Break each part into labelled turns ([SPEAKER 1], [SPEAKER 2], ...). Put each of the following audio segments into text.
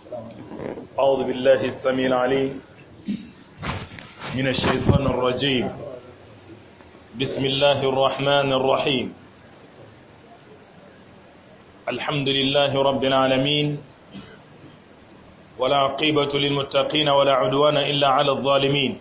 [SPEAKER 1] أعوذ بالله السميع العليم من الشيطان الرجيم بسم الله الرحمن الرحيم الحمد لله رب العالمين ولا عقبة للمتقين ولا عدوان إلا على الظالمين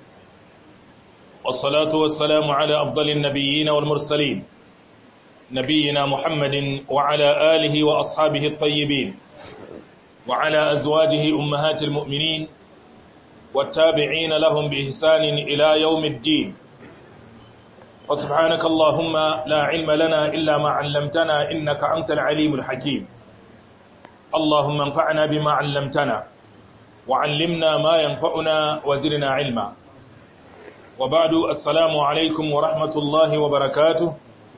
[SPEAKER 1] والصلاة والسلام على أفضل النبيين والمرسلين نبينا محمد وعلى آله وأصحابه الطيبين وعلى أزواجه أمهات المؤمنين والتابعين لهم بإحسان إلى يوم الدين وسبحانك اللهم لا علم لنا إلا ما علمتنا إنك أنت العليم الحكيم اللهم انفعنا بما علمتنا وعلمنا ما ينفعنا وزرنا علما وبعد السلام عليكم ورحمة الله وبركاته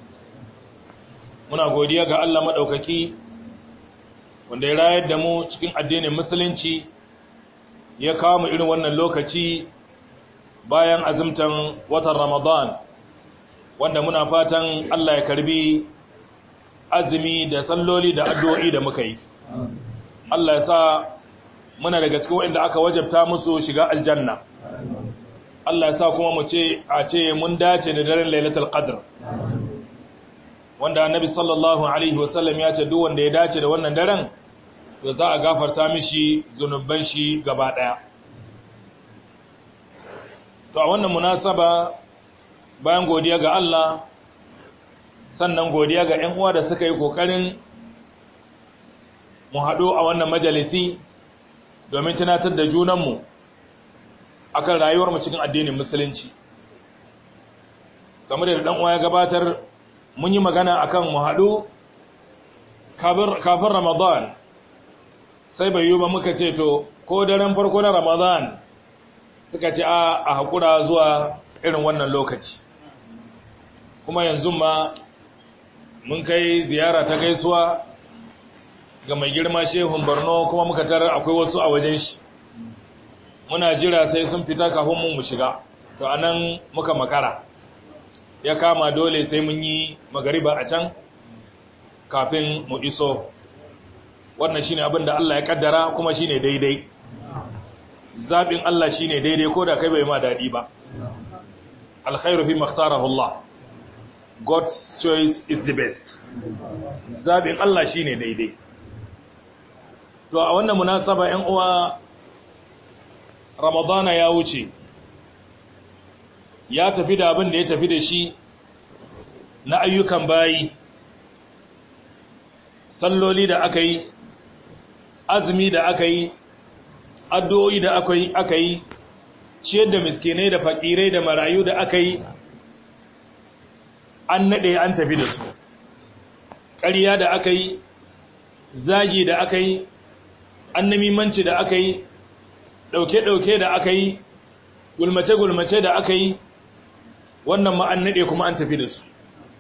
[SPEAKER 1] muna godiya ga Allah madaukaki wanda ya rayar da mu cikin addinin musulunci ya kawo mu irin wannan lokaci bayan azumtan watan Ramadan wanda muna fatan Allah ya karbi azumi da salloli da addu'o'i da muka yi Allah ya sa muna daga cikin wanda aka wajabta musu shiga aljanna Allah ya sa kuma mu ce mun dace da daren Lailatul Qadr wanda Annabi sallallahu alaihi wasallam ya ce duk wanda ya dace da wannan daren to za a gafarta mishi zunuban shi gaba daya to a wannan munasaba bayan godiya ga Allah sannan godiya ga ƴan uwa da suka yi kokarin mu haɗu a wannan majalisi domin tunatar da junanmu akan rayuwar mu cikin addinin musulunci kamar da dan uwa ya gabatar mun yi magana akan mu haɗu kafin Ramadan sai bai yi ba muka ce to ko daren farko na Ramadan suka ce a haƙura zuwa irin wannan lokaci kuma yanzu ma mun kai ziyara ta gaisuwa ga mai girma shehun Borno kuma muka tarar akwai wasu a wajen shi muna jira sai sun fita kafin mu shiga to anan muka makara ya kama dole sai mun yi magariba a can kafin mu iso wannan shine abin da Allah ya kaddara kuma shine daidai zabin Allah shine daidai ko da kai bai ma dadi ba alkhairu fi makhtarahu Allah God's choice is the best zabin Allah shine daidai to a wannan munasaba ƴan uwa Ramadana ya wuce ya tafi da abin da ya tafi da shi na ayyukan bayi salloli da aka yi azumi da aka yi addu'o'i da aka yi ciyar da miskinai da fakirai da marayu da aka yi an naɗe an tafi da su ƙarya da aka yi zagi da aka yi annamimanci da aka yi ɗauke-ɗauke da aka yi gulmace-gulmace da aka yi wannan ma an naɗe kuma an tafi da su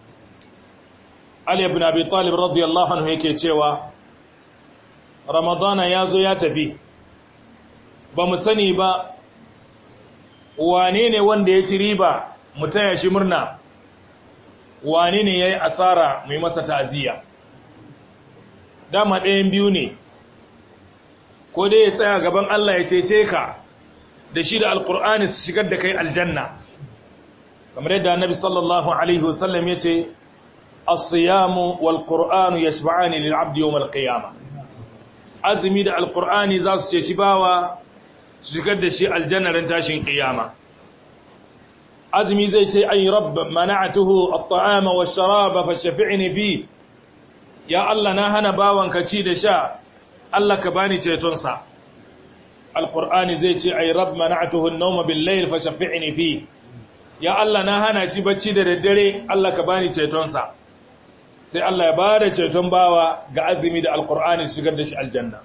[SPEAKER 1] Ali ibn Abi Talib radiyallahu anhu yake cewa Ramadana ya zo ya tafi ba mu sani ba wane ne wanda ya ci riba mu taya shi murna wane ne yayi asara mai masa ta'aziyya dama ɗayan biyu ne ko dai ya tsaya gaban Allah ya cece ka da shi da alqur'ani su shigar da kai aljanna kamar yadda annabi sallallahu alaihi wasallam yace as-siyamu wal qur'anu yashfa'ani lil 'abdi yawm al-qiyamah azmi da alqur'ani za su ce bawa su shigar da shi aljanna ran tashin qiyama azmi zai ce ay rabb mana'tuhu at-ta'ama wash-sharaba fashfi'ni fi ya Allah na hana bawanka ci da sha Allah ka bani ceton sa alqur'ani zai ce ay rabb mana'tuhu an-nawma bil-layl fashfi'ni fi ya Allah na hana shi bacci da daddare Allah ka bani cetonsa sai Allah ya bada ceton bawa ga azumi da alkur'ani shigar da shi aljanna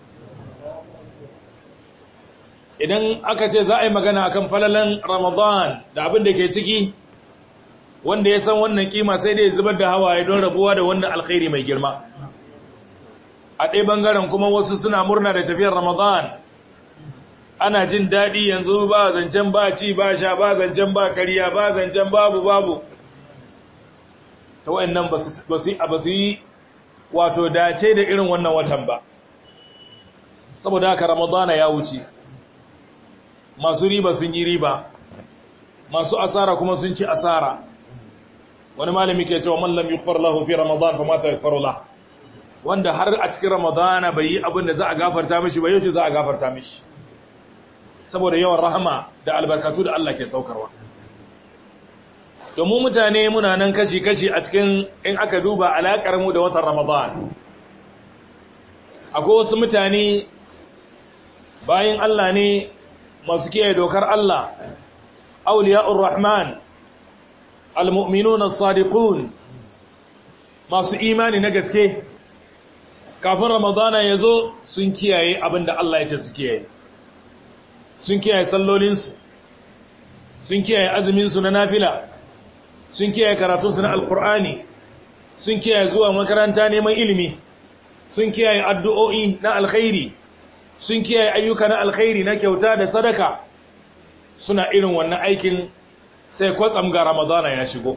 [SPEAKER 1] idan aka ce za a yi magana akan falalan Ramadan da abin da ke ciki wanda ya san wannan kima sai dai zubar da hawaye don rabuwa da wannan alkhairi mai girma a ɗaya bangaren kuma wasu suna murna da tafiyar Ramadan ana jin daɗi yanzu ba zancen ba ci ba sha ba zancen ba kariya ba zancen babu ta wayannan ba su yi wato dace da irin wannan watan ba saboda haka ramadana ya wuce, masu riba sun yi riba, masu asara kuma sun ci asara. Wani malami ke cewa man lam yughfar lahu fi ramadan fa mata yaghfaru lahu, wanda har a cikin ramadana bai yi abin da za a gafarta mishi ba, yaushe za a gafarta mishi, saboda yawan rahama da albarkatu da Allah ke saukarwa. Domin mutane muna nan kashi-kashi a cikin, in aka duba alaƙar mu da watan ramadan. Akwai wasu mutane bayin Allah ne masu kiyaye dokar Allah, auliya'ur rahman, al-mu'minun as-sadiqun, masu imani na gaske. Kafin ramadana ya zo sun kiyaye abinda Allah ya ce su kiyaye, sun kiyaye sallolinsu, sun kiyaye azuminsu na nafila, sun kiyaye karatunsu na alkur'ani, sun kiyaye zuwa makaranta neman ilimi, sun kiyaye addu'o'i na alkhairi, sun kiyaye ayyuka na alkhairi na kyauta da sadaka. Suna irin wannan aikin sai kwatsam ga ramadana ya shigo,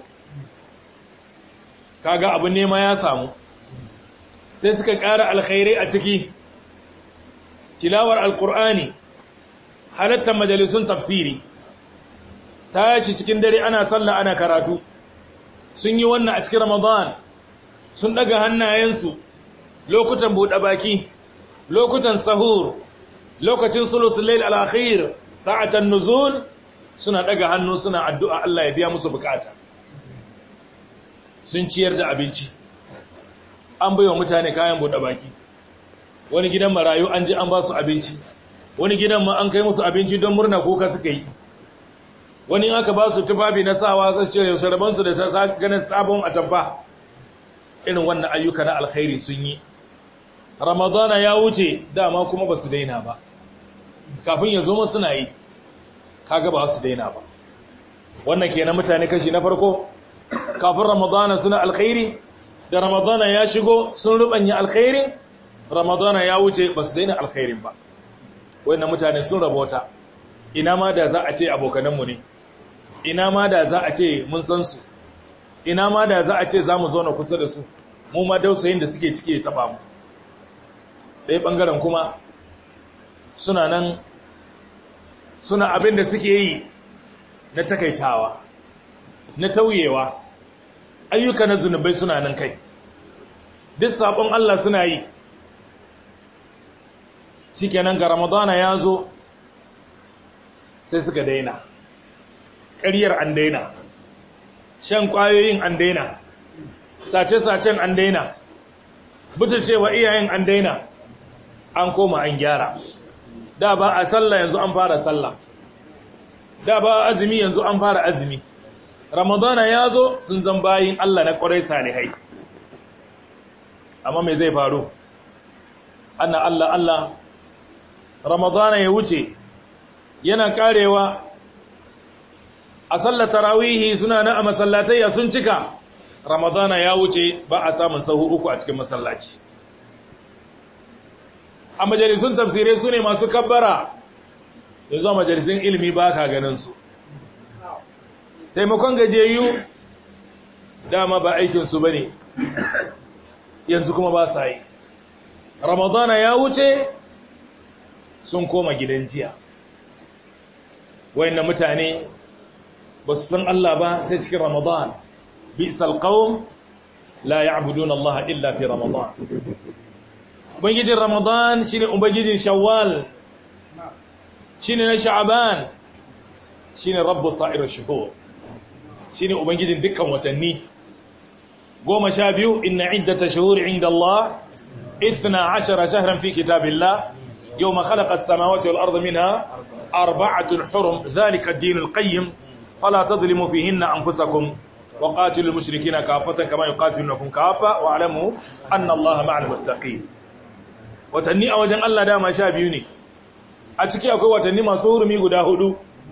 [SPEAKER 1] kaga abin nema ya samu, sai suka ƙara alkhairai a ciki, tilawar alkur'ani, halattar majalisun tafsiri, tashi cikin dare ana sallah ana karatu. Sun yi wannan a cikin ramadan, sun daga hannayensu lokutan buɗe baki, lokutan sahur, lokacin sulusul layl al-akhir, sa'atan nuzul, suna daga hannu suna addu'a Allah ya biya musu bukata. Sun ciyar da abinci, an baiwa mutane kayan buɗe baki, wani gidan marayu an ji an ba su abinci, wani gidan ma an kai musu abinci don murna kuka suka yi, wani aka ba su tufafi na sawa zai ce yaushe rabansu da ta ganin sabon atamfa. Irin wannan ayyuka na alkhairi sun yi. Ramadana ya wuce, dama kuma ba su daina ba, kafin ya zo mu suna yi, kaga ba su daina ba. Wannan kenan mutane kashi na farko, kafin ramadana suna alkhairi, da ramadana ya shigo sun rubanya alkhairin, ramadana ya wuce ba su daina alkhairin ba. Wannan mutane sun rabota. Ina ma da za a ce abokananmu ne, ina ma da za a ce mun san su, ina ma da za a ce za mu zauna kusa da su, mu ma dausayin da suke ciki ya taba mu. Ɗaya ɓangaren kuma suna nan suna abin da suke yi na takaitawa, na tauyewa, ayyuka na zunubai suna nan kai, duk saɓon Allah suna yi. Shikenan ga ramadana ya zo sai suka daina, ƙaryar an daina, shan ƙwayoyin an daina, sace-sacen an daina, butulcewa iyayen an daina, an koma an gyara. Da ba a sallah yanzu an fara sallah, da ba a azumi yanzu an fara azumi. Ramadana ya zo sun zan bayin Allah na ƙwarai salihai. Amma me zai faru? Anna Allah Ramadana ya wuce, yana karewa a sallar tarawihi suna na a masallatai sun cika. Ramadana ya wuce ba a samun sahu uku a cikin masallaci. A majalisun tafsirai su ne masu kabbara, yanzu a majalisun ilimi ba ka ganin su. Taimakon gajiyayyu dama ba aikinsu ba ne, yanzu kuma ba sa yi. Ramadana ya wuce sun koma gidan jiya. Wayannan mutane ba su san Allah ba sai cikin Ramadan. Bi'sal qawm la ya'buduna Allah illa fi Ramadan. Ubangijin Ramadan shine ubangijin Shawwal, shine na Sha'ban, shine Rabbus sa'ir shuhur, shine ubangijin dukkan watanni. 12 inna iddatash shuhuri 'inda Allah 12 shahran fi kitabillah yawma khalaqa as-samawati wal arda minha arba'atun hurum dhalika ad-din al-qayyim fala tadhlimu fihinna anfusakum wa qatilul mushrikeena kaffatan kama yuqatilunakum kaffa wa'lamu anna Allaha ma'al muttaqin. Watanni a wajen Allah dama 12 ne, a ciki akwai watanni masu hurumi guda 4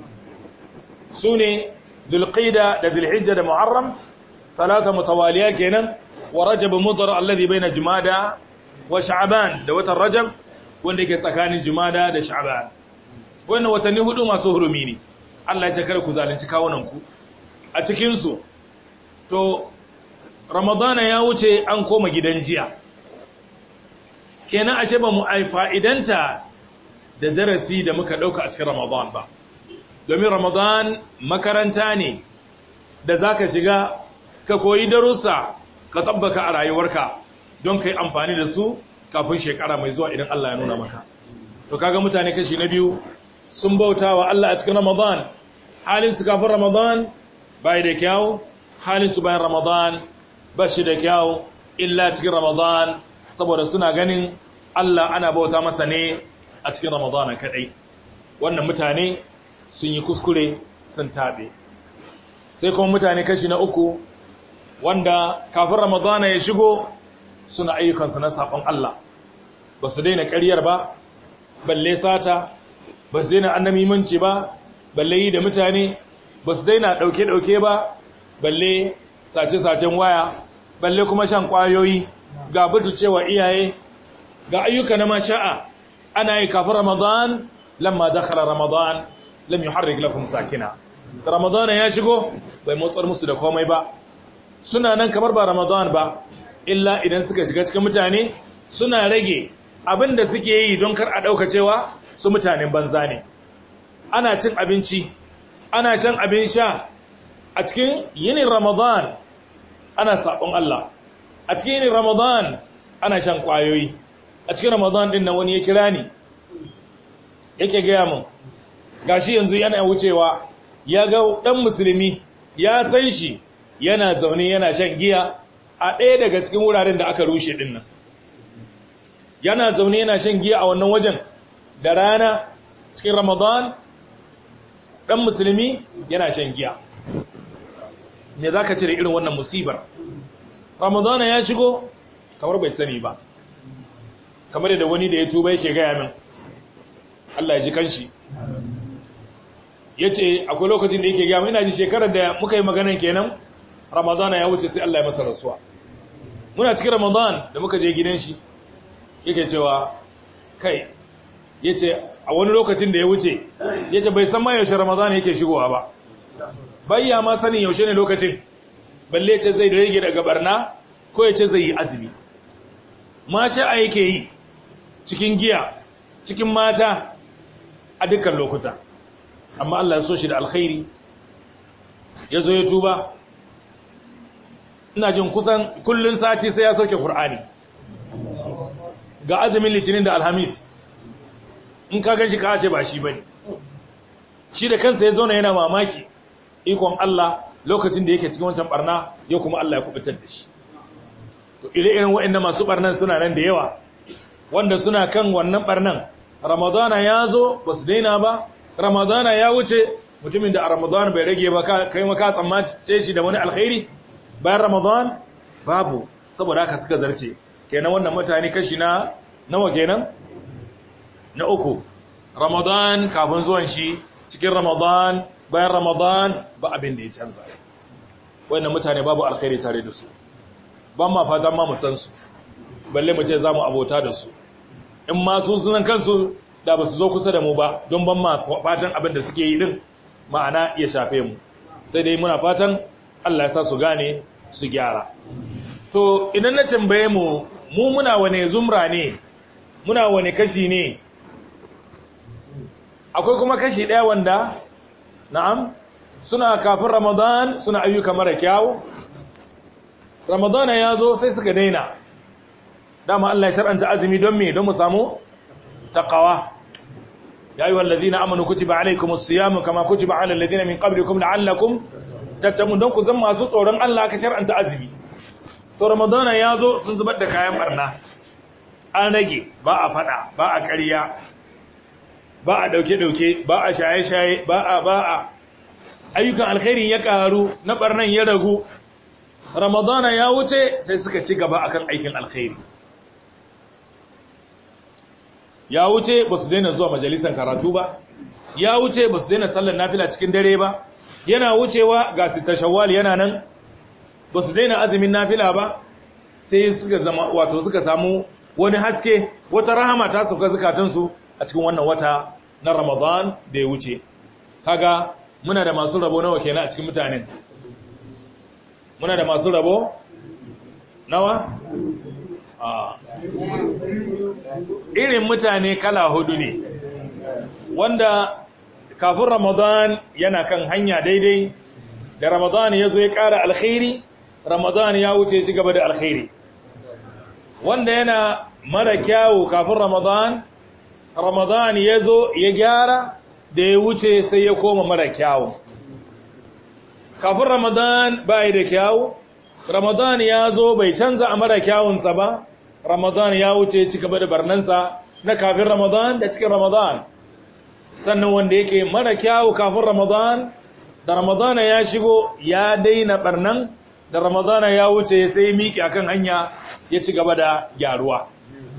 [SPEAKER 1] sune Dhulqa'da da Dhulhijja da Muharram, thalatha mutawaliya kenan, wa Rajab Mudhar alladhi bayna Jumada wa Sha'ban da watan Rajab wanda yake tsakanin Jumada da Sha'ban. Wannan watanni 4 masu hurumi ne. Allah ya ce kada ku zalunci kawunanku a cikin su. To Ramadana ya wuce an koma gidan jiya. kenan ashe ba mu fa'idanta da darasi da muka ɗauka a cikin Ramadan ba, domin Ramadan makaranta ne da za ka shiga ka koyi darussa ka tabbaka a rayuwarka don ka yi amfani da su kafin shekara mai zuwa idan Allah ya nuna maka. To kaga mutane kashi na biyu sun bauta wa Allah a cikin Ramadan, halinsu kafin Ramadan bai da kyau, halinsu bayan Ramadan ba shi da kyau, illa cikin Ramadan saboda suna ganin Allah ana bauta masa ne a cikin Ramadan kadai. Wannan mutane sun yi kuskure, sun taɓe. Sai kuma mutane kashi na uku wanda kafin Ramadan ya shigo suna ayyukansu na saɓon Allah, ba su daina ƙaryar ba, balle sata, ba su daina annamimanci ba, balle yi da mutane, ba su daina ɗauke-ɗauke ba, balle sace-sacen waya, balle kuma shan ƙwayoyi, ga cewa iyaye, ga ayyuka na masha'a ana yi kafin Ramadan, lamma dakhala Ramadan lam yuharrik lakum sakina. Ramadan ya shigo bai motsar musu da komai ba, suna nan kamar ba Ramadan ba, illa idan suka shiga cikin mutane suna rage abin da suke yi don kar a ɗauka cewa su mutanen banza ne. Ana cin abinci, ana shan abin sha a cikin yinin Ramadan, ana saɓon Allah. A cikin yinin Ramadan ana shan ƙwayoyi. A cikin Ramadan ɗin nan wani ya kira ni, yake gaya min, gashi yanzu yana wucewa, ya ga ɗan musulmi, ya san shi, yana zaune yana shan giya a ɗaya daga cikin wuraren da aka rushe ɗin nan. Yana zaune yana shan giya a wannan wajen da rana cikin Ramadan, ɗan musulmi yana shan giya. Me za ka cire irin wannan musibar? Ramadan ya shigo kamar bai sani ba, kamar da wani da ya tuba yake gaya min, Allah ya ji kanshi. Ya ce akwai lokacin da yake gaya min, ina ji shekarar da muka yi maganan kenan, Ramadan ya wuce sai Allah ya masa rasuwa. Muna cikin Ramadan da muka je gidan shi, yake cewa kai, ya ce a wani lokacin da ya wuce, ya ce bai san ma yaushe Ramadan yake shigowa ba, bayya ma sanin yaushe ne lokacin, balle ce zai rage daga barna ko ya ce zai yi azumi. Ma sha'a yake yi cikin giya, cikin mata a dukkan lokuta, amma Allah ya so shi da alkhairi, ya zo ya tuba. Ina jin kusan kullun sati sai ya sauke Qur'ani, ga azumin Litinin da Alhamis, in ka gan shi ka ce ba shi bane. Shi da kansa ya zauna yana mamaki ikon Allah lokacin da yake cikin wancan barna, yau kuma Allah ya kubutar da shi. To ire-iren waɗanda masu barnan suna nan da yawa, wanda suna kan wannan barnan. Ramadana ya zo ba su daina ba, Ramadana ya wuce, mutumin da a Ramadana bai rage ba kai maka tsammace shi da wani alkhairi bayan Ramadan babu, saboda haka suka zarce. Kenan wannan mutane kashi na nawa kenan? Na uku. Ramadan kafin zuwan shi, cikin Ramadan, bayan Ramadan ba abin da ya canza. Wannan mutane babu alkhairi tare da su, ban ma fatan ma mu san su, balle mu ce za mu abota da su. In ma sun sunan kansu da ba su zo kusa da mu ba, don ban ma fatan abin da suke yi din ma'ana ya shafe mu. Sai dai muna fatan Allah ya sa su gane su gyara. To idan na tambaye mu muna wane zumra ne, muna wane kashi ne? Akwai kuma kashi ɗaya wanda na'am suna kafin Ramadan suna ayyuka mara kyau, Ramadan ya zo sai suka daina. Dama Allah ya shar'anta azumi don me? Don mu samu taqwa. Ya ayyuhal ladhina amanu kutiba alaykumus siyamu kama kutiba alal ladhina min qablikum la'allakum tattaqun. Don ku zama masu tsoron Allah ka shar'anta azumi. To Ramadan ya zo sun zubar da kayan barna, an rage, ba a fada, ba a ƙarya, ba a dauke-dauke, ba a shaye-shaye, ba a ayyukan alkhairin ya karu, na barnan ya ragu. Ramadana ya wuce sai suka ci gaba akan aikin alkhairi. Ya wuce ba su daina zuwa majalisar karatu ba, ya wuce ba su daina sallar nafila cikin dare ba, yana wucewa ga sita shawwal yana nan, ba su daina azumin nafila ba, sai suka zama wato suka samu wani haske, wata rahama ta sauka zukatansu a cikin wannan wata na Ramadan da ya wuce. Kaga muna da masu rabo nawa kenan a cikin mutanen? Muna da masu rabo nawa? irin mutane kala hudu ne, wanda kafin Ramadan yana kan hanya daidai, da Ramadan ya zo ya ƙara alkhairi, Ramadan ya wuce ci gaba da alkhairi. Wanda yana mara kyawu kafin Ramadan, Ramadan ya zo ya gyara, da ya wuce sai ya koma mara kyawu. Kafin Ramadan bai da kyawu, Ramadan ya zo bai canza a mara kyawunsa ba, Ramadan ya wuce ci gaba da barnansa na kafin Ramadan da cikin Ramadan. Sannan wanda yake mara kyawu kafin Ramadan, da Ramadan ya shigo ya daina barnan, da Ramadan ya wuce sai miki akan hanya ya ci gaba da gyaruwa.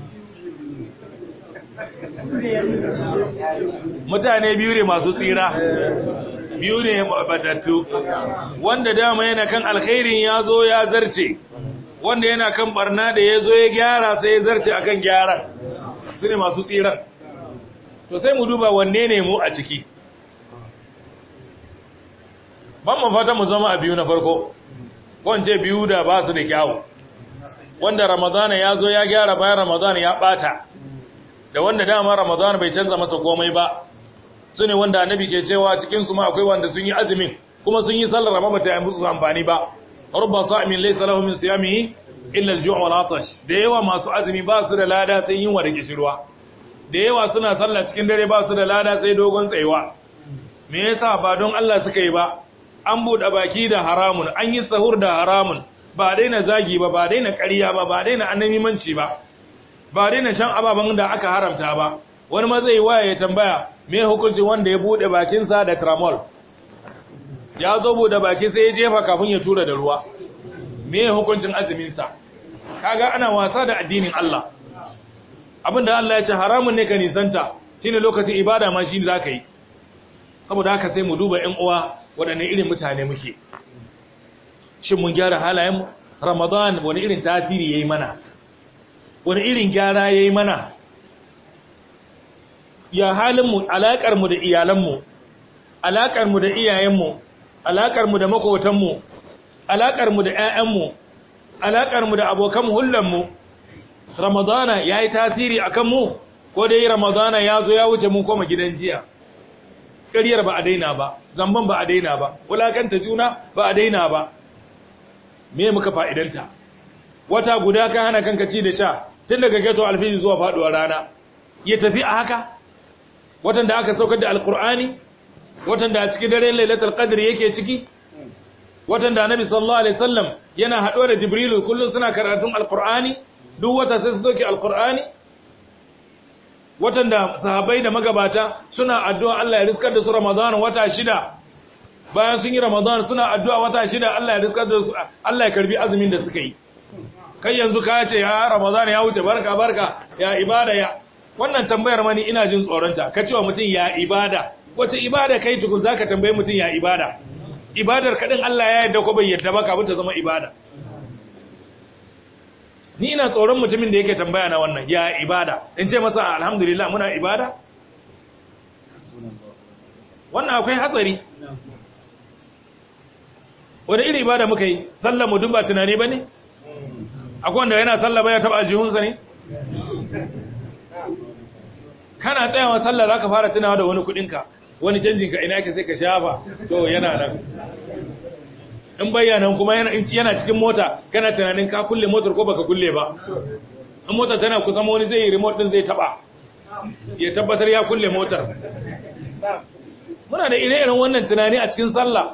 [SPEAKER 1] Mutane biyu ne masu tsira, biyu ne batattu, wanda dama yana kan alkhairin ya zo ya zarce, wanda yana kan barna da ya zo ya gyara sai ya zarce akan gyaran, su ne masu tsiran. To sai mu duba wanne ne mu a ciki. Ban mu fata mu zama a biyu na farko, wance biyu da ba su da kyawu, wanda Ramadana ya zo ya gyara bayan Ramadana ya bata, da wanda dama Ramadana bai canza masa komai ba. Su ne wanda annabi ke cewa cikinsu ma akwai wanda sun yi azumin kuma sun yi sallar amma bata yi musu amfani ba. Rubba sa'imin laysa lahu min siyamihi illa al-ju' wal 'atash. Da yawa masu azumi ba su da lada sai yunwa da kishirwa. Da yawa suna sallah cikin dare ba su da lada sai dogon tsayuwa. Me yasa ba don Allah suka yi ba? An buɗe baki da haramun, an yi sahur da haramun, ba daina zagi ba, ba daina ƙarya ba, ba daina annamimanci ba, ba daina shan ababen da aka haramta ba. Wani ma zai waya ya tambaya me hukuncin wanda ya bude bakinsa da tramol, ya zo bude baki sai ya jefa kafin ya tura da ruwa, me hukuncin azuminsa? Kaga ana wasa da addinin Allah. Abinda Allah ya ce haramun ne ka nisanta, shine lokacin ibada ma shine zaka yi. Saboda haka sai mu duba ƴan uwa waɗanne irin mutane muke. Shin mun gyara halayenmu? Ramadan wani irin tasiri yayi mana? Wani irin gyara yayi mana? Ya halinmu, alaƙarmu da iyalanmu, alaƙarmu da iyayenmu, alaƙarmu da makotanmu, alaƙarmu da ‘ya'yanmu, alaƙarmu da abokan hullanmu. Ramadana ya yi tasiri a kanmu, ko dai Ramadana ya zo ya wuce mun koma gidan jiya. Ƙaryar ba a daina ba, zamban ba a daina ba, wulaƙanta juna ba a daina ba. Me muka fa'idanta? Wata guda ka hana kanka ci da sha, tun daga gato alfiji zuwa faɗuwar rana. Ya tafi a haka? Watan da aka saukar da alkur'ani, watan da a cikin dare lailatul qadr yake ciki, watan da annabi sallallahu alaihi wasallam yana haɗuwa da jibrilu kullum suna karatun alkur'ani, duk wata sai su sauke alkur'ani, watan da sahabbai da magabata suna addu'a Allah ya riskar da su Ramadan wata shida, bayan sun yi Ramadan suna addu'a wata shida Allah ya riskar da su, Allah ya karbi azumin da suka yi. Kai yanzu ka ce ya Ramadan ya wuce, barka barka, ya ibada ya. Wannan tambayar mani ina jin tsoronta, ka cewa mutum ya ibada, wace ibada kai tukun za ka tambaye mutum ya ibada? Ibadar kaɗin Allah ya yadda ko bai yadda ba kafin ta zama ibada. Ni ina tsoron mutumin da yake tambaya na wannan, ya ibada, in ce masa alhamdulillah muna ibada? Wannan akwai hatsari. Wani iri ibada muka yi, sallar mu duk ba tunani ba ne? Akwai wanda yana sallah ba ya taɓa aljihunsa ne? Kana tsayawa sallah za ka fara tunawa da wani kudinka, wani canjinka ina ke sai ka shafa, to yana nan. In bayyanan kuma yana cikin mota, kana tunanin ka kulle motar ko baka kulle ba. In motar tana kusa wani zai yi remote din zai taba, ya tabbatar ya kulle motar. Muna da ire-iren wannan tunani a cikin sallah.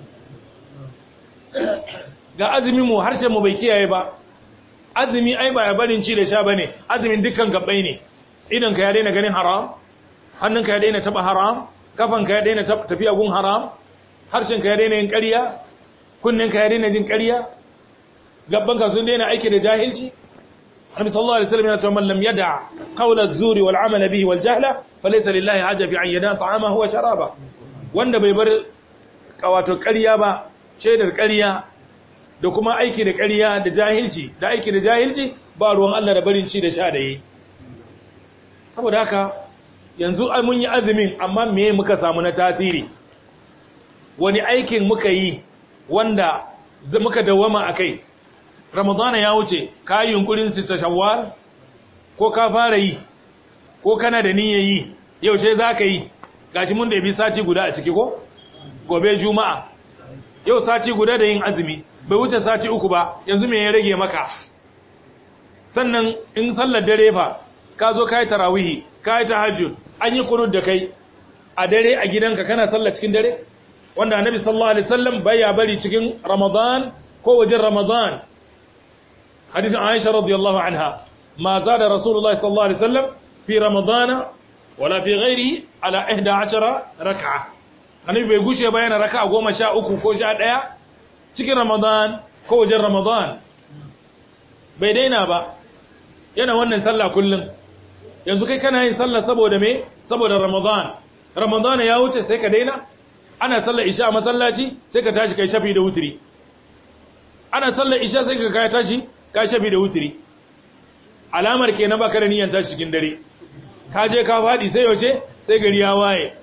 [SPEAKER 1] Ga azumi mu harshen mu bai kiyaye ba. Azumi ai ba ya barin ci da sha bane, azumin dukkan gabbai ne. Idan ka ya daina ganin haram, hannun ka ya daina taba haram, kafan ka ya daina tafiya gun haram, harshen ka ya daina yin ƙarya, kunnen ka ya daina jin ƙarya, gabban ka sun daina aiki da jahilci. Annabi sallallahu alaihi wasallam yana cewa man lam yada qawla az-zuri wal amala bihi wal jahla falaysa lillahi haja fi an yada ta'amahu wa sharaba. Wanda bai bar wato ƙarya ba, shaidar ƙarya da kuma aiki da ƙarya da jahilci, da aiki da jahilci ba ruwan Allah da barin ci da sha da yi. Saboda haka yanzu mun yi azumin amma me muka samu na tasiri? Wani aikin muka yi wanda muka dawama akai? ramadana ya wuce ka yi yunkurin sita shawwal ko ka fara yi ko kana da niyyar yi yaushe za ka yi gashi mun da bi sati guda a ciki ko gobe juma'a yau sati guda da yin azumi bai wuce sati uku ba yanzu me ya rage maka sannan in sallar dare fa ka zo kai tarawihi kai tahajjud an yi qunut da kai a dare a gidanka kana sallar cikin dare wanda annabi sallallahu alaihi wasallam baya bari cikin ramadan ko wajen ramadan hadisin aisha radiyallahu anha ma zada rasulullahi sallallahu alaihi wasallam fi ramadana wala fi ghairihi ala 11 rak'a annabi bai gushe ba yana raka'a 13 ko 11 cikin ramadan ko wajen ramadan bai daina ba yana wannan sallah kullum yanzu kai kana yin sallah saboda me saboda ramadan ya wuce sai ka daina ana sallar isha a masallaci sai ka tashi kai shafi da wutiri ana sallar isha sai ka kai tashi kai shafi da wutiri alamar kenan baka da niyyar tashi cikin dare ka je ka fadi sai yaushe sai gari ya waye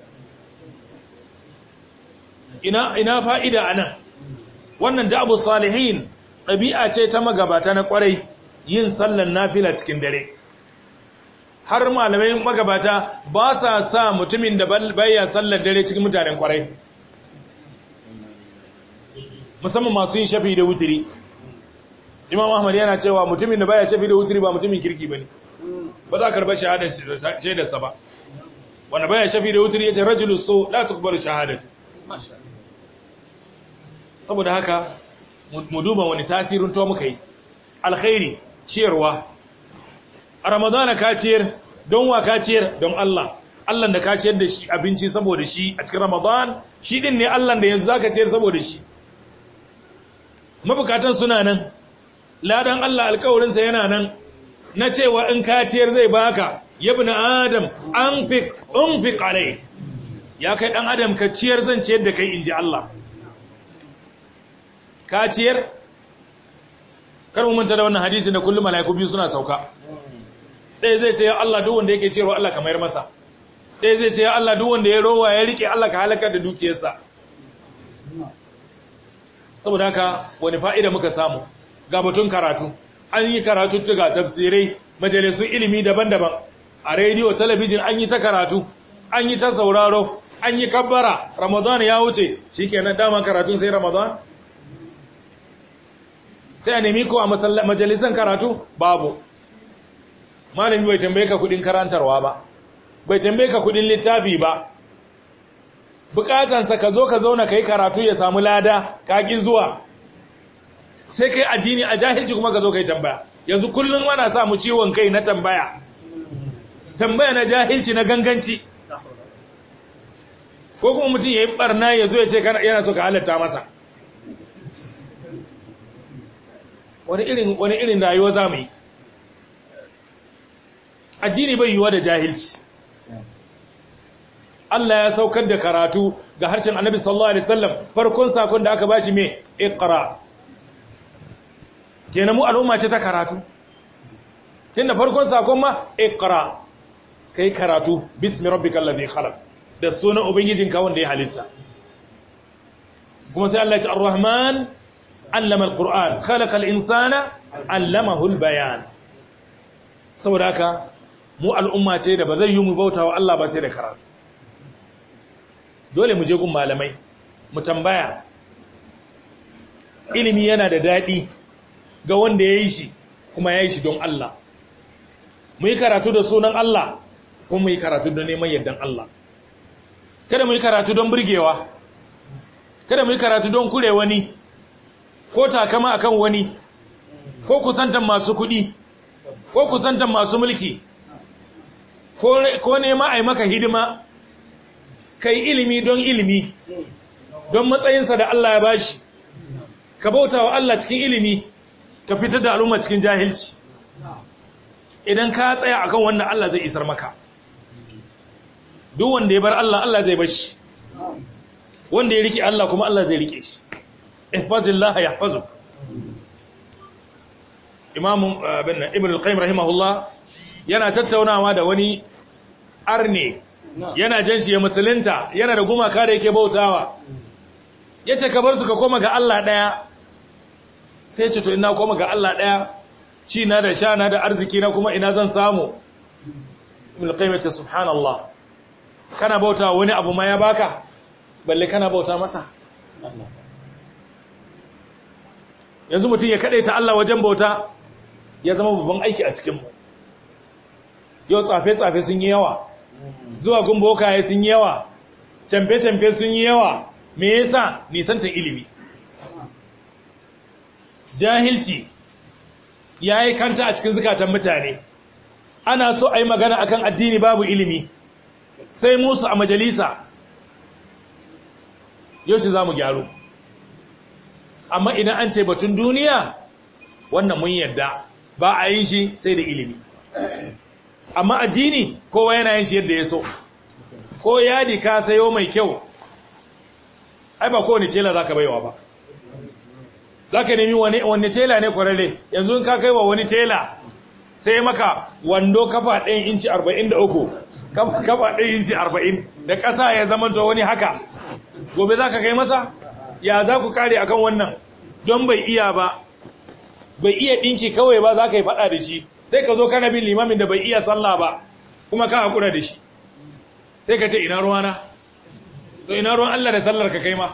[SPEAKER 1] ina fa'ida anan wannan da abu salihin ɗabi'a ce ta magabata na ƙwarai yin sallan nafila cikin dare har malamai magabata ba sa mutumin da baya sallar dare cikin mutanen ƙwarai musamman masu yin shafi da wutiri imam ahmad yana cewa mutumin da baya shafi da wutiri ba mutumin kirki bane ba za a karɓar shaidarsa ba wanda baya shafi da wutiri ya ce rajulu so la tuqbalu shahadatu saboda haka mu duba wani tasirin to muka yi alkhairi ciyarwa a ramadana ka ciyar don wa ka ciyar don Allah Allah da ka ciyar da shi abinci saboda shi a cikin ramadan shi din ne Allah da yanzu zaka ciyar saboda shi mabukatan suna nan ladan Allah alƙawarinsa yana nan na cewa in ka ciyar zai baka yabna adam anfiq alai ya kai dan adam ka ciyar zan ciyar da kai inji Allah ka ciyar kar mu manta da wannan hadisi da kullum malaiku biyu suna sauka ɗaya zai ce ya Allah duk wanda yake ciyarwa Allah ka mayar masa ɗaya zai ce ya Allah duk wanda ya rowa ya rike Allah ka halaka da dukiyarsa saboda haka wani fa'ida muka samu ga batun karatu an yi karatu tuga tafsirai majalisun ilimi daban-daban a rediyo talabijin an yi ta karatu an yi ta sauraro an yi kabbara ramadan ya wuce shikenan dama karatun sai ramadan sai a nemi ko a majalisan karatu babu malami bai tambaye ka kudin karantarwa ba bai tambaye ka kudin littafi ba bukatansa ka zo ka zauna kai karatu ya samu lada ka ki zuwa sai kai addini a jahilci kuma ka zo kai tambaya yanzu kullum ana sa mu ciwon kai na tambaya na jahilci na ganganci ko kuma mutum ya yi barna ya zo ya ce yana so ka halatta masa wani irin rayuwa za mu yi addini bai yiwa da jahilci Allah ya saukar da karatu ga harshen Annabi sallallahu alaihi wasallam farkon sakon da aka bashi me iqra kenan mu al'umma ce ta karatu tunda farkon sakon ma iqra kai karatu bismi rabbikal ladhi khalaq da sunan ubangijinka wanda ya halitta kuma sai Allah ya ce ar-rahman allama al-qur'an khalaqa al-insana allamahu al-bayan saboda haka mu al'umma ce da ba zai yi mu bautawa Allah ba sai da karatu dole mu je gun malamai mu tambaya ilimi yana da daɗi ga wanda ya yi shi kuma ya yi shi don Allah mu yi karatu da sunan Allah kuma mu yi karatu don neman yardan Allah kada mu yi karatu don burgewa kada mu yi karatu don kure wani ko takama akan wani ko kusantan masu kuɗi ko kusantan masu mulki ko nema a yi maka hidima ka yi ilimi don matsayinsa da Allah ya bashi ka bauta wa Allah cikin ilimi ka fitar da al'umma cikin jahilci idan ka tsaya akan wannan Allah zai isar maka duk wanda ya bar Allah Allah zai bashi wanda ya rike Allah kuma Allah zai rike shi ihfazillah yahfazuk Imam Ibn al-Qayyim rahimahullah yana tattaunawa da wani arne yana jan shi ya musulunta yana da gumaka da yake bautawa yace ka bar su ka koma ga Allah daya sai ce to ina koma ga Allah ɗaya, ci na da sha na da arziki na kuma ina zan samu. Ibn Qayyim ya ce subhanallah, kana bauta wani abu ma ya baka, balle kana bauta masa. Yanzu mutum ya ta Allah wajen bauta ya zama babban aiki a cikinmu. Yau tsafe-tsafe sun yi yawa, zuwa gumbokaye sun yi yawa, camfe-camfe sun yi yawa. Me yasa? Nisantar ilimi. Jahilci ya yi kanta a cikin zukatan mutane. Ana so a yi magana akan addini babu ilimi, sai musu a majalisa. Yau ce za mu gyaru. Amma idan an ce batun duniya, wannan mun yadda ba a yin shi sai da ilimi. Amma addini kowa yana yin shi yadda ya so. Ko yadi ka sayo mai kyau, ai ba kowane tela za ka baiwa ba. Za ka nemi wani tela ne kwararre. Yanzu ka kai wa wani tela sai maka wando kafa 1 inci 43, kafa 1 inci 40 da ƙasa ya zamanta wani haka. Gobe za ka kai masa? Ya za ku kare akan wannan? Don bai iya ba, bai iya ɗinki kawai ba, za ka yi faɗa da shi. Sai ka zo kana bin limamin da bai iya sallah ba, kuma ka haƙura da shi. Sai ka ce ina ruwana? To ina ruwan Allah da sallar ka kai ma?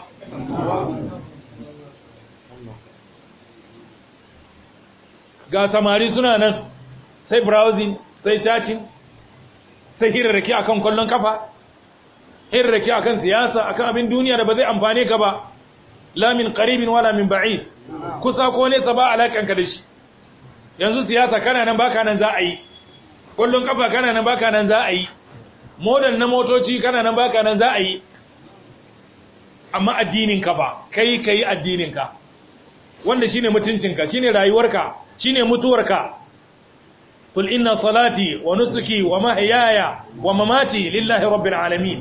[SPEAKER 1] Ga samari suna nan, sai browsing, sai chatting, sai hirarraki akan kwallon kafa, hirarraki akan siyasa, akan abin duniya da ba zai amfane ka ba. La min qaribin wala min ba'id, kusa ko nesa ba alakanka da shi. Yanzu siyasa kana nan baka nan za a yi, kullun kafa kana nan baka nan za a yi, model na motoci kana nan baka nan za a yi. Amma addinin ka ba, kai addinin ka, wanda shine mutuncinka, shine rayuwarka, shine mutuwarka. Qul inna salati wa nusuki wa mahyaya wa mamati lillahi rabbil alamin.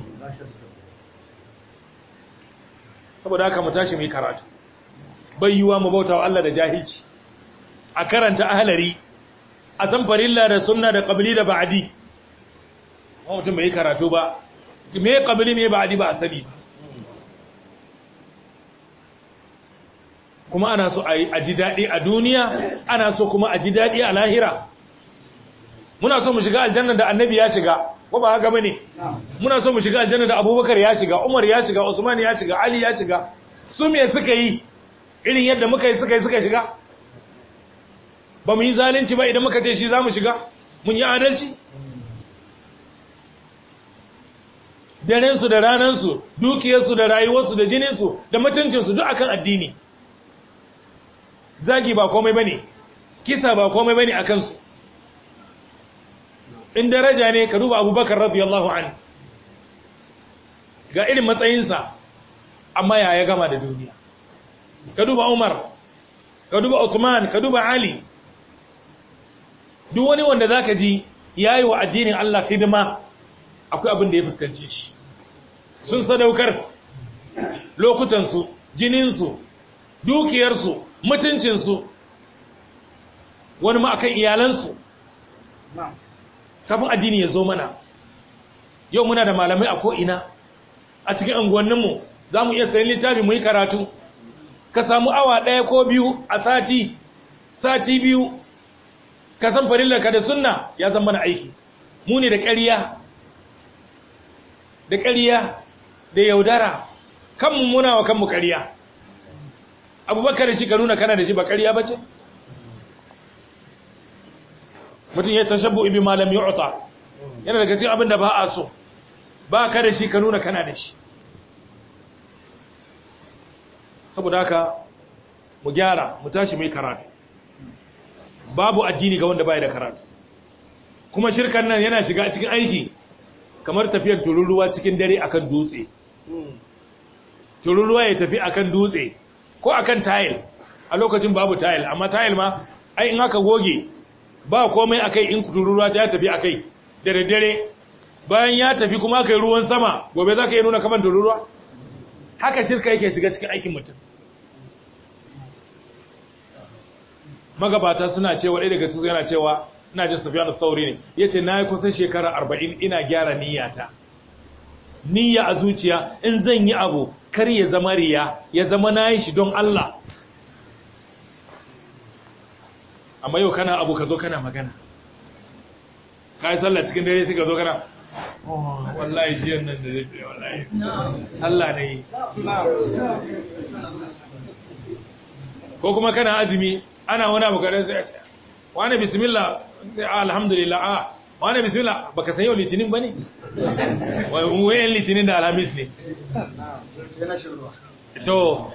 [SPEAKER 1] Saboda haka mu tashi mu yi karatu. Bayyuwa mu bautawa Allah da jahilci. A karanta ahlari, a san farilla da sunna da qabli da ba'di. Mutum bai karatu ba. Me qabli me ba'di ba a sani. Kuma ana so a ji dadi a duniya, ana so kuma a ji dadi a lahira. Muna so mu shiga aljanna da Annabi ya shiga. Ko ba haka bane? Muna so mu shiga aljanna da Abubakar ya shiga, Umar ya shiga, Usman ya shiga, Ali ya shiga. Su me suka yi? Irin yadda muka yi suka shiga? Ba mu yi zalunci ba idan muka ce shi za mu shiga? Mun yi adalci? Darensu da ranansu, dukiyarsu da rayuwarsu da jininsu da mutuncinsu duk akan addini. Zagi ba komai bane, kisa ba komai bane akan su. In daraja ne ka duba Abubakar radiyallahu anhu, ga irin matsayinsa, amma ya gama da duniya. Ka duba Umar, ka duba Uthman, ka duba Ali. Duk wani wanda zaka ji yayi wa addinin Allah hidima, akwai abin da ya fuskanci shi. Sun sadaukar lokutansu, jininsu, dukiyarsu, mutuncinsu, wani ma akan iyalansu. Kafin addini ya zo mana. Yau muna da malamai a ko'ina, a cikin unguwanninmu za mu iya sayan littafi mu yi karatu. Ka samu awa 1 ko 2 a sati biyu, ka san farillarka da sunna ya zama mana aiki. Mu ne da ƙarya da yaudara, kanmu muna wa kanmu ƙarya. Abubakar shi ka nuna kana da shi ba ƙarya ba ce? Mutum ya tashabbu ibi malam yu'ta, yana daga cikin abin da ba a so, ba ka da shi ka nuna kana da shi. Saboda haka mu gyara, mu tashi mai karatu. Babu addini ga wanda baya da karatu. Kuma shirkan nan yana shiga cikin aiki kamar tafiyar tururuwa cikin dare akan dutse. Tururuwa ya tafi akan dutse ko akan tile. A lokacin babu tile, amma tile ma ai in aka goge ba komai akai, in tururuwa ta tafi akai da daddare. Bayan ya tafi kuma kai ruwan sama, gobe za ka yi nuna kaman tururuwa? Haka shirka yake shiga cikin aikin mutum. Magabata suna cewa, ɗaya daga cikin yana cewa, ina jin Sufyan al-Thawri ne, yace na yi kusan shekara 40 ina gyara niyyata. Niyya a zuciya, in zan yi abu kar ya zama riya, ya zama nayi shi don Allah. amma yau kana abu ka zo kana magana ka yi sallah cikin dare sai ka zo kana wallahi jiyan nan da zai wallahi sallah na yi ko kuma kana azumi ana wani abu kaɗan sai a ce wani bismillah sai alhamdulillah wani bismillah baka san yau litinin ba ne wayan litinin da alhamis ne to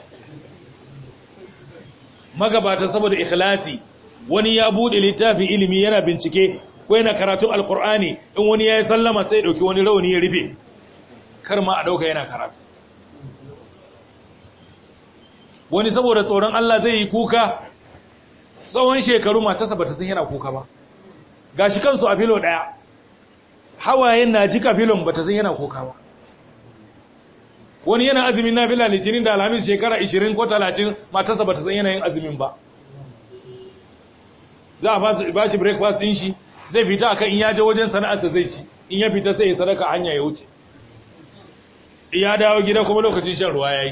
[SPEAKER 1] magabata saboda ikhlasi wani ya bude littafi ilimi yana bincike ko yana karatun alkur'ani in wani ya yi sallama sai dauki wani rauni ya rufe kar ma a dauka yana karatu wani saboda tsoron Allah zai yi kuka tsawon shekaru matarsa bata san yana kuka ba gashi kansu a filo daya hawayen na jika filon bata san yana kuka ba wani yana azumin nafila litinin da alhamis shekara 20 ko 30 matarsa bata san yana yin azumin ba za a ba shi breakfast din shi zai fita akan in ya je wajen sana'arsa zai ci in ya fita sai ya sadaka hanya ya wuce ya dawo gida kuma lokacin shan ruwa yayi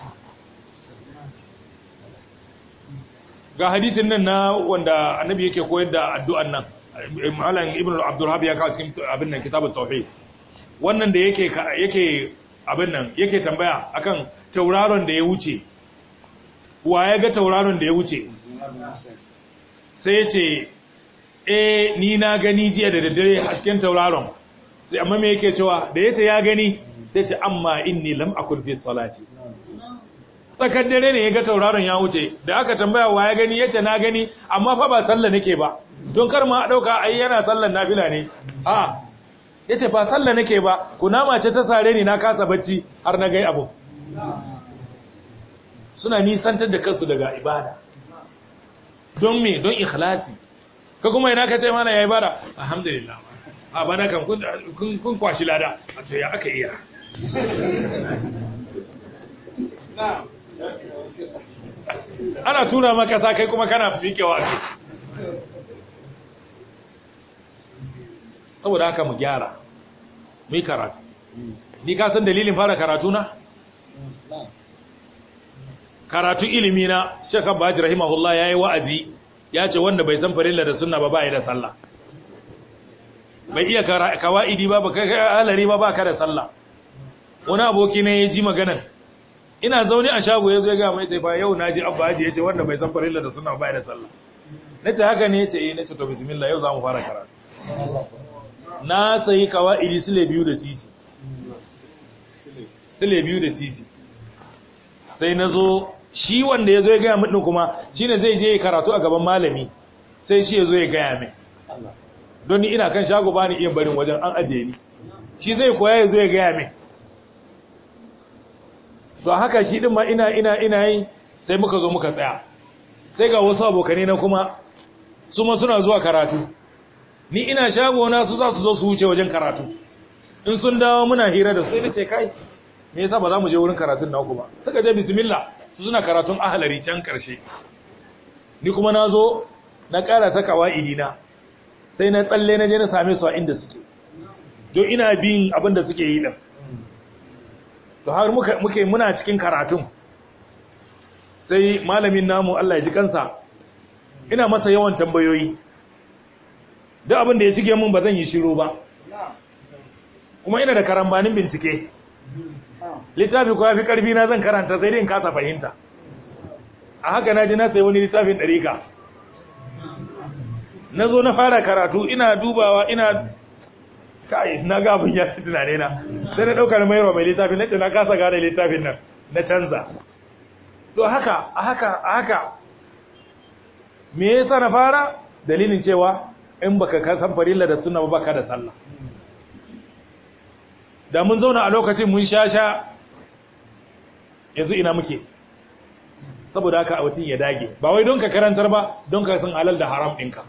[SPEAKER 1] ga hadisin nan na wanda annabi yake koyar da addu'an nan malam ibnu abdul habib ya kawo cikin abin nan kitabut tauhid wannan da yake abin nan yake tambaya akan tauraron da ya wuce wa ya ga tauraron da ya wuce sai ya ce ni na gani jiya da daddare hasken tauraron sai amma me yake cewa da yace ya gani sai ce amma inni lam akun fi salati tsakar dare ne ya ga tauraron ya wuce da aka tambaya wa ya gani yace na gani amma fa ba sallah nake ba don kar ma a dauka ai yana sallar nafila ne a yace ba sallah nake ba kunama ce ta sare ni na kasa bacci har na gai abu suna nisantar da kansu daga ibada don me don ikhlasi ka kuma ina ka ce mana yayi ibada alhamdulillah a bana kan kun kwashi lada a to ya aka iya ana tura maka sa kai kuma kana fikewa saboda haka mu gyara mu yi karatu ni ka san dalilin fara karatu na karatu ilimi na Sheikh Abbaji rahimahullah yayi wa'azi ya ce wanda bai san farilla da sunna ba bai da sallah bai iya kawaidi ba ba kai alari ba ka da sallah wani aboki ne ya ji maganar ina zaune a shago ya zo ga mai ce fa yau naji Abbaji yace wanda bai san farilla da sunna ba bai da sallah nace haka ne yace nace to bismillah yau zamu fara karatu na sayi kawaidi sile biyu da sisi sile biyu da sisi sai na zo shi wanda ya zo ya gaya mutum kuma shi ne zai je karatu a gaban malami sai shi ya zo ya gaya mai don ni ina kan shago ba ni iya barin wajen an ajiye ni shi zai koya ya zo ya gaya mai to haka shi din ma ina yi sai muka zo muka tsaya sai ga wasu abokanai na kuma su ma suna zuwa karatu ni ina shago na su za su zo su wuce wajen karatu in sun dawo muna hira da su sai ce kai me yasa ba za mu je wurin karatun naku ba suka je bismillah su suna karatun ahlari can karshe ni kuma na zo na ƙara saka wa'idina sai na tsalle na je na same su a inda suke to ina bin abin da suke yi din to har muna cikin karatun sai malamin namu Allah ya ji kansa ina masa yawan tambayoyi duk abin da ya shige mun ba zan yi shiru ba kuma ina da karambanin bincike littafi ko yafi karfi na zan karanta sai dai in kasa fahimta a haka naji na sai wani littafin dariƙa nazo na fara karatu ina dubawa ina kai na ga abin ya tunane na sai na dauka mai mai littafin nace na kasa gane littafin nan na canza to haka a haka me yasa na fara dalilin cewa in baka san farilla da sunna ba baka da sallah da mun zauna a lokacin mun sha yanzu ina muke saboda haka a mutum ya dage ba wai don ka karantar ba don ka san halal da haram ɗinka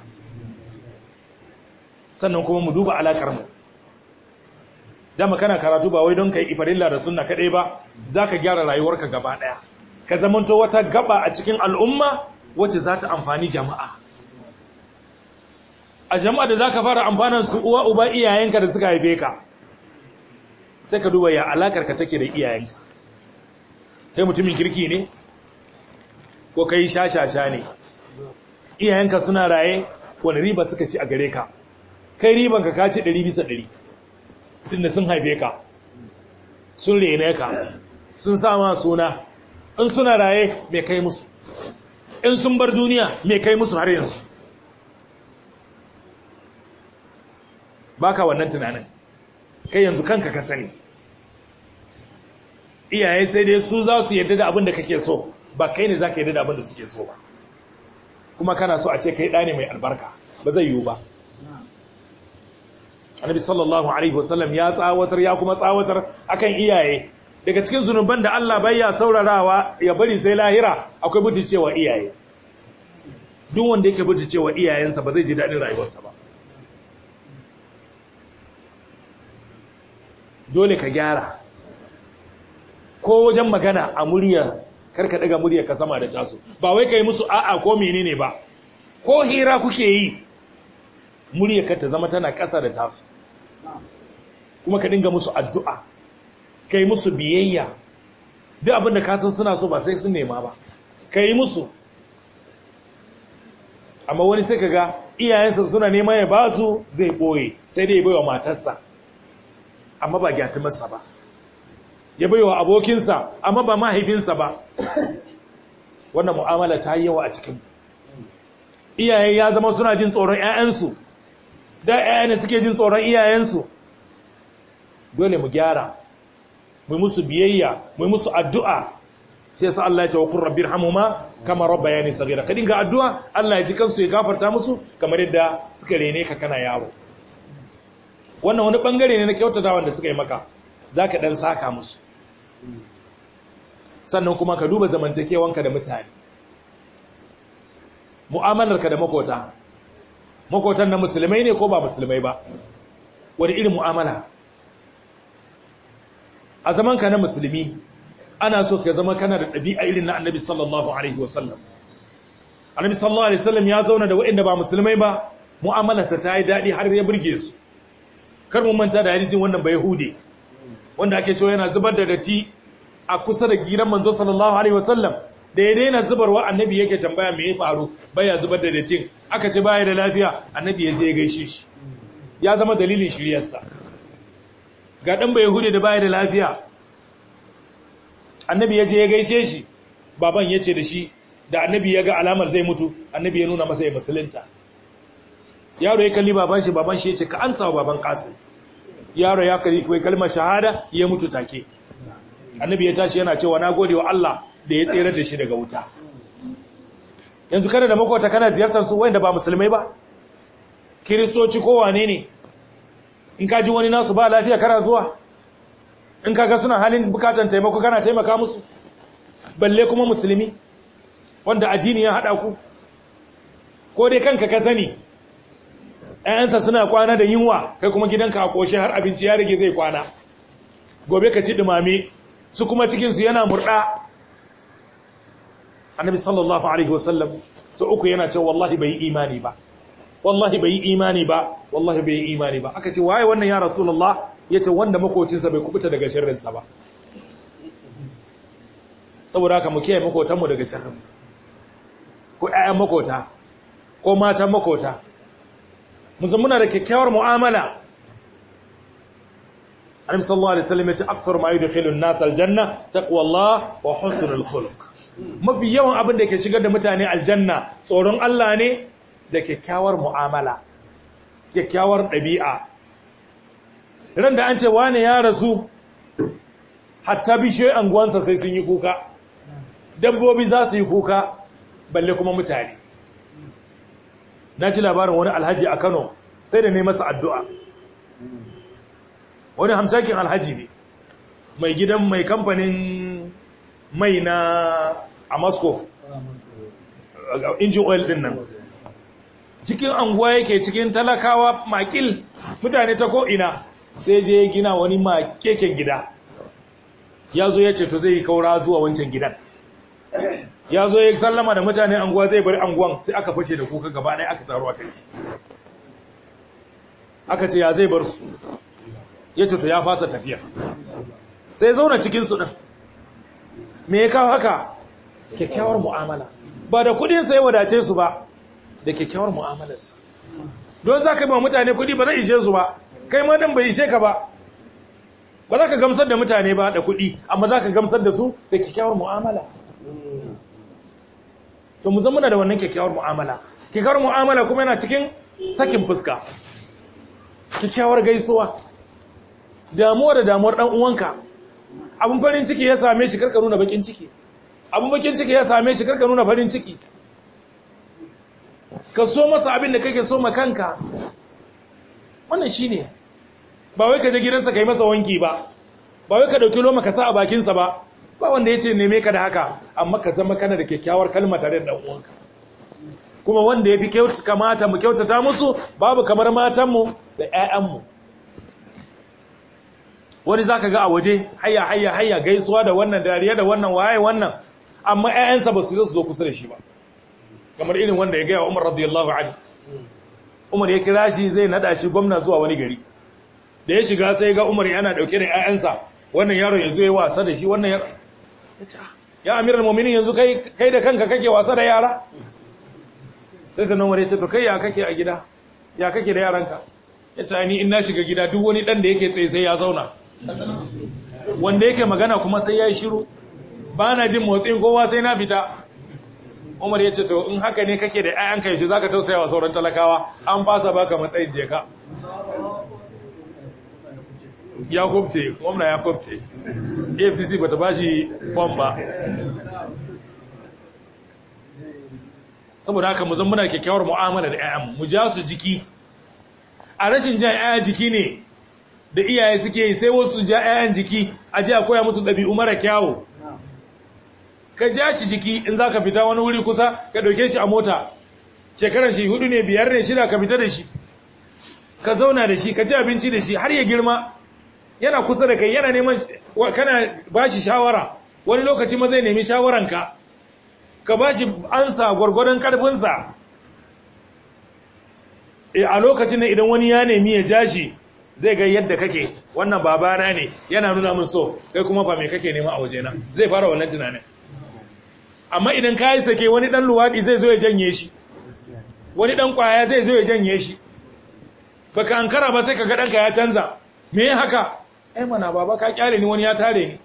[SPEAKER 1] sannan kuma mu duba alakar mu dama kana karatu ba wai don ka yi farilla da sunna kaɗai ba za ka gyara rayuwarka gaba ɗaya ka zamanto wata gaba a cikin al'umma wacce za ta amfani jama'a a jama'a da za ka fara amfanan su uwa uba iyayenka da suka haife ka sai ka duba ya alakarka take da iyayenka kai mutumin kirki ne ko kai shashasha ne iyayenka suna raye wani riba suka ci a gare ka, kai ribanka ka ci 100% tunda sun haife ka, sun rene ka, sun sama suna. In suna raye mai kai musu, in sun bar duniya mai kai musu har yanzu. Baka wannan tunanin, kai yanzu kanka ka sani. Iyaye sai dai su za su yarda da abin da kake so, ba kai ne za ka yarda da abin da suke so ba. Kuma kana so a ce kai ɗa ne mai albarka, ba zai yiwu ba. Annabi sallallahu alaihi wasallam ya tsawatar, ya kuma tsawatar akan iyaye. Daga cikin zunuban da Allah bai ya saurarawa ya bari sai lahira, akwai butulcewa iyaye. Duk wanda yake butulcewa iyayensa ba zai ji daɗin rayuwarsa ba. Dole ka gyara, ko wajen magana a murya, karka daga murya ka sama da tasu, ba wai ka yi musu a'a ko menene ba, ko hira kuke yi murya ka ta zama tana ƙasa da tasu, kuma ka dinga musu addu'a, ka yi musu biyayya. Duk abin da kasan suna so ba sai sun nema ba, ka yi musu. Amma wani sai ka ga iyayensa suna nema ya ba su, zai ɓoye, sai dai ya bai wa matarsa amma ba gyatumarsa ba, ya bai wa abokinsa amma ba mahaifinsa ba. Wannan mu'amala ta yi yawa a cikin iyaye, ya zama suna jin tsoron 'ya'yansu, da 'ya'yan suke jin tsoron iyayensu. Dole mu gyara, mu musu biyayya, mu musu addu'a. Sai yasa Allah ya ce wa qur rabbirhamhuma kama rabbayani saghira, ka dinga addu'a Allah ya ji kansu, ya gafarta musu kamar yadda suka rene ka kana yaro. Wannan wani bangare ne na kyautata wanda suka yi maka, zaka dan saka musu. Sannan kuma ka duba zamantakewanka da mutane, mu'amalarka da makota. Makotan na musulmai ne ko ba musulmai ba, wani irin mu'amala? A zamanka na musulmi ana so ka zama kana da ɗabi'a irin na Annabi sallallahu alaihi wasallam. Annabi sallallahu alaihi wasallam ya zauna da waɗanda ba musulmai ba, mu'amalarsa ta yi daɗi har ya burge su. Kar mu manta da hadisin wannan ba Yahude wanda ake cewa yana zubar da datti a kusa da gidan manzo sallallahu alaihi wasallam. Da ya daina zubarwa, Annabi yake tambaya me ya faru, baya zubar da dattin. Aka ce baya da lafiya, Annabi ya je ya gaishe shi, ya zama dalilin shiryarsa. Ga ɗan ba Yahude da baya da lafiya, Annabi ya je ya gaishe shi. Baban ya ce da shi, da Annabi ya ga alamar zai mutu, Annabi ya nuna masa ya musulunta. Yaro ya kalli baban shi ya ce, ka ansa wa baban Qasim. Yaro ya kalli kai kalmar shahada, ya mutu take. Annabi ya tashi yana cewa na gode wa Allah da ya tsere da shi daga wuta. Yanzu kana da makota kana ziyartar su wanda ba musulmai ba, kiristoci ko wane ne. In ka ji wani nasu ba lafiya kana zuwa, in kaga suna halin bukatan taimako kana taimaka musu, balle kuma musulmi wanda addini ya haɗa ku. Ko dai kanka ka sani, ‘ya'yansa suna kwana da yunwa, kai kuma gidanka a ƙoshe har abinci ya rage zai kwana, gobe ka ci ɗumame, su kuma cikinsu yana murɗa. Annabi sallallahu alaihi wasallam su uku yana cewa wallahi bai yi imani ba, wallahi bai yi imani ba, wallahi bai yi imani ba. Aka ce waye wannan ya Rasulullah? Ya ce wanda makocinsa bai kubuta daga sharrinsa ba. Saboda haka mu kiyaye makotanmu daga sharrin, ko ƴaƴan makota ko matan makota. Muna da kyakkyawar mu'amala. Annabi sallallahu alaihi wasallam ya ce akthar ma yudkhilu an-nas al-janna taqwallah wa husnul khuluq. Mafi yawan abin da ke shigar da mutane aljanna tsoron Allah ne da kyakkyawar mu'amala, kyakkyawar ɗabi'a. Ran da an ce wane ya rasu, hatta bishiyoyi anguwansa sai sun yi kuka, dabbobi za su yi kuka, balle kuma mutane. Na ji labarin wani alhaji a Kano, sai da ne masa addu'a. Wani hamsakin alhaji ne, mai gidan mai kamfanin mai na a Moscow, injin oil din nan. Cikin anguwa yake, cikin talakawa makil, mutane ta ko'ina, sai je gina wani makeken gida. Ya zo ya ce to zai yi kaura zuwa wancan gidan. Ya zo ya sallama da mutane anguwa zai bari anguwan, sai aka fashe da kuka gaba ɗaya aka taru a kai shi. Aka ce ya zai bar su, ya ce to ya fasa tafiya. Sai zauna cikinsu ɗin. Me ya kawo haka? Kyakkyawar mu'amala. Ba da kuɗinsa ya wadace su ba, da kyakkyawar mu'amalarsa. Don za ka yi wa mutane kuɗi ba zai ishe su ba, kai ma dan bai ishe ka ba. Ba za ka gamsar da mutane ba da kuɗi, amma za ka gamsar da su da kyakkyawar mu'amala. To mu zama da wannan kyakkyawar mu'amala. Kyakkyawar mu'amala kuma yana cikin sakin fuska, kyakkyawar gaisuwa, damuwa da damuwar ɗan uwanka. Abin farin ciki ya same shi karka nuna bakin ciki, abin bakin ciki ya same shi karka nuna farin ciki. Ka so masa abin da kake so ma kanka. Wannan shine. Ba wai ka je gidansa ka yi masa wanki ba, ba wai ka dauki loma ka sa a bakinsa ba, ba wanda ya ce neme ka da haka, amma ka zama kana da kyakkyawar kalma tare da ɗan uwanka. Kuma wanda ya fi kamata mu kyautata musu babu kamar matanmu da 'ya'yanmu. Wani za ka ga a waje hayya gaisuwa da wannan dariya da wannan waye wannan, amma 'ya'yansa ba su zo kusa da shi ba. Kamar irin wanda ya gaya wa Umar radiyallahu anhu. Umar ya kira shi zai nada shi gwamna zuwa wani gari. Da ya shiga sai ga Umar yana dauke da 'ya'yansa, wannan yaron yanzu ya wasa da shi, wannan yaron ya amiral mu'minin yanzu kai da kanka kake wasa da yara. Sai sanan Umar ya ce to kai ya kake a gida, ya kake da yaranka? Ya ce ni in na shiga gida duk wani dan da yake tsaye sai ya zauna, wanda yake magana kuma sai ya yi shiru, ba na jin motsin kowa sai na fita. Umar ya ce to in haka ne kake da 'ya'yanka yaushe zaka tausaya wa sauran talakawa, an fasa baka matsayin jeka. Ya kubce, gwamna ya kubce, AFCC bata bashi fom ba. Saboda haka mu zan muna kyakkyawar mu'amala da 'ya'yan mu ja su jiki. A rashin jan 'ya'ya jiki ne da iyaye suke yi, sai wasu ja 'ya'yan jiki a ji a koya musu ɗabi'u mara kyawu. Ka ja shi jiki in za ka fita wani wuri kusa, ka ɗauke shi a mota, shekaran shi 4 ne 5 ne 6 ka fita da shi, ka zauna da shi, ka ci abinci da shi har ya girma, yana kusa da kai, yana neman, kana ba shi shawara, wani lokaci ma zai nemi shawaranka, ka ba shi ansa gwargwadon karfinsa. A lokacin nan idan wani ya nemi ya ja shi, zai ga yadda kake, wannan babana ne yana nuna min so, kai kuma ba mai kake nema a wajena, zai fara wannan tunanin. Amma idan ka yi sake, wani ɗan luwaɗi zai zo ya janye shi, wani ɗan ƙwaya zai zo ya janye shi, baka ankara ba sai ka ga ɗanka ya canza. Me yin haka? Ai mana baba ka kyale ni, wani ya tare ni.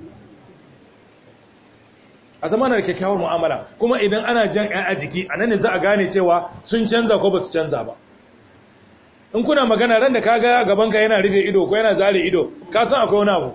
[SPEAKER 1] A zamanar kyakkyawar mu'amala, kuma idan ana jan 'ya'ya jiki, a nan ne za a gane cewa sun canza ko ba su canza ba. In kuna magana ran da ka ga gabanka yana rufe ido ko yana zare ido, ka san akwai wani abu.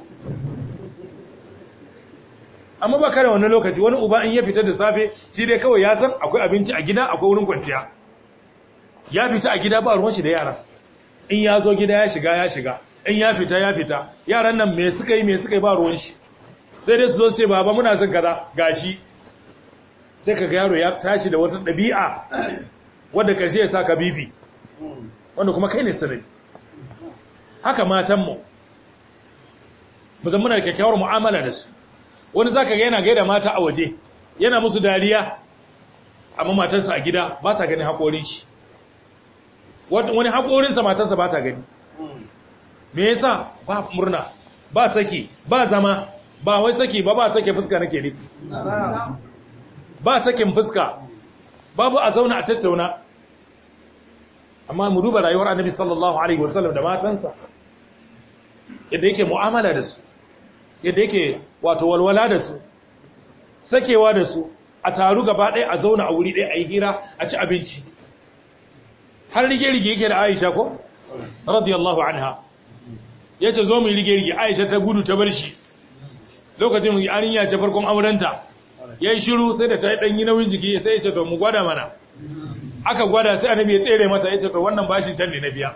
[SPEAKER 1] Amma ba kare wannan lokaci, wani uba in ya fita da safe shi dai kawai ya san akwai abinci a gida, akwai wurin kwanciya. Ya fita a gida ba ruwan shi da yara. In ya zo gida ya shiga, in ya fita. Yaran nan me suka yi ba ruwan shi. Sai dai su zo ce baba muna son kaza gashi. Sai ka ga yaro ya tashi da wata ɗabi'a wadda karshe ya saka bibi. Wanda kuma kai ne sanadi. Haka matanmu, mu zama da kyakkyawar mu'amala da su. Wani zaka ga yana gaida mata a waje, yana musu dariya, amma matarsa a gida ba sa ganin haƙorin shi. Wani haƙorinsa matarsa ba ta gani. Me yasa? Ba murna, ba saki, ba zama, ba wai saki ba sake fuska nake nufi. Ba sakin fuska, babu a zauna a tattauna. Amma mu duba rayuwar Annabi sallallahu alaihi wasallam da matansa, yadda yake mu'amala da su, yadda yake wato walwala da su, sakewa da su, a taru gaba ɗaya a zauna a wuri ɗaya a yi hira a ci abinci. Har rige-rige yake da Aisha ko? Radiyallahu anha. Ya ce zo mu yi rige-rige, Aisha ta gudu ta bar shi. Lokacin yarinya ce farkon aurenta, ya yi shiru sai da ta yi ɗanyi nauyin jiki sai ya ce to mu gwada mana. Aka gwada sai Annabi ya tsere mata, ya ce to wannan bashi can ne na biya.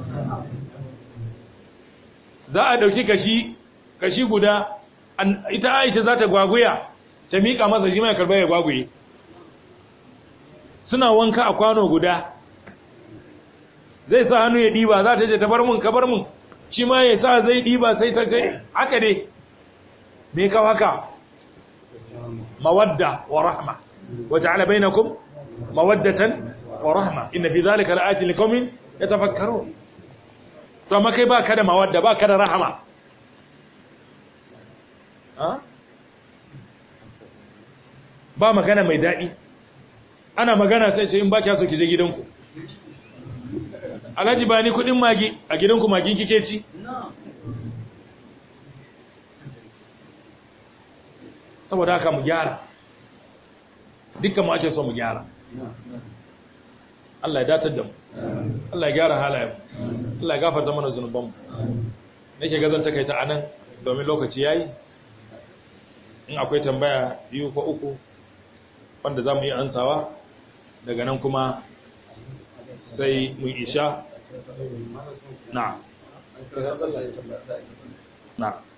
[SPEAKER 1] Za a ɗauki kashi guda, ita Aisha za ta gwaguya, ta miƙa masa shi mai karɓar ya gwaguye. Suna wanka a kwano guda, zai sa hannu ya ɗiba, za ta ce ta bar mun, ka bar mun, shi ma ya sa zai ɗiba sai ta ce haka dai. Me kawo haka? Mawadda wa rahma, wa ja'ala bainakum mawaddatan wa rahma, inna fi dhalika la'atin liqaumin yatafakkarun. To amma kai baka da mawadda, baka da rahama. Ba magana mai daɗi. ana magana sai ce in ba kya so ki je gidanku. Alhaji ba ni kudin magi, a gidanku magin kike ci? Saboda haka mu gyara, dukkan mu ake so mu gyara. Allah ya datar da mu, Allah ya gyara halayen, Allah ya gafarta mana zunubanmu. Nake gazan takaita anan domin lokaci yayi. In akwai tambaya 2 ko 3 wanda za mu yi ansawa, daga nan kuma sai mu isha. Na.